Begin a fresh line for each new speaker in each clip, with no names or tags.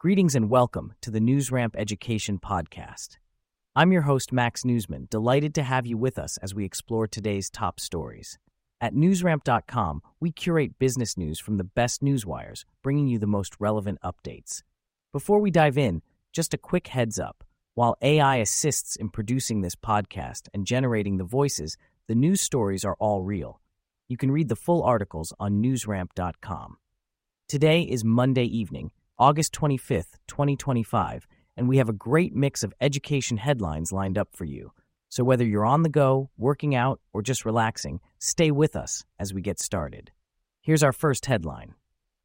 Greetings and welcome to the NewsRamp Education Podcast. I'm your host, Max Newsman, delighted to have you with us as we explore today's top stories. At newsramp.com, we curate business news from the best newswires, bringing you the most relevant updates. Before we dive in, just a quick heads up. While AI assists in producing this podcast and generating the voices, the news stories are all real. You can read the full articles on newsramp.com. Today is Monday evening, August 25th, 2025, and we have a great mix of education headlines lined up for you. So whether you're on the go, working out, or just relaxing, stay with us as we get started. Here's our first headline.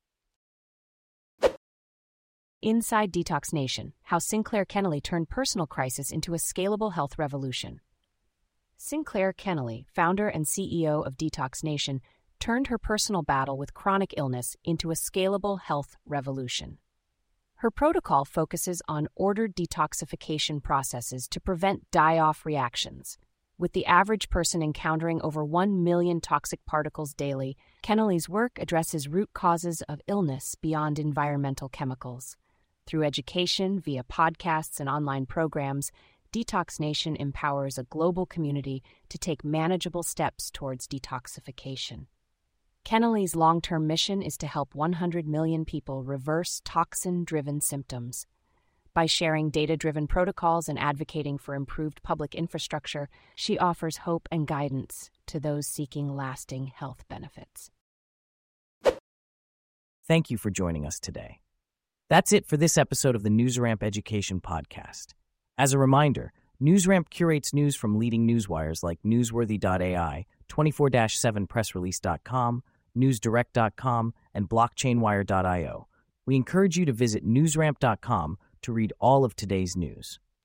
Inside Detox Nation, how Sinclair Kennelly turned personal crisis into a scalable health revolution. Sinclair Kennelly, founder and CEO of Detox Nation, turned her personal battle with chronic illness into a scalable health revolution. Her protocol focuses on ordered detoxification processes to prevent die-off reactions. With the average person encountering over 1 million toxic particles daily, Kennelly's work addresses root causes of illness beyond environmental chemicals. Through education, via podcasts and online programs, Detox Nation empowers a global community to take manageable steps towards detoxification. Kennelly's long-term mission is to help 100 million people reverse toxin-driven symptoms. By sharing data-driven protocols and advocating for improved public infrastructure, she offers hope and guidance to those seeking lasting health benefits.
Thank you for joining us today. That's it for this episode of the NewsRamp Education Podcast. As a reminder, NewsRamp curates news from leading newswires like Newsworthy.ai, 24/7pressrelease.com, newsdirect.com, and blockchainwire.io. We encourage you to visit newsramp.com to read all of today's news.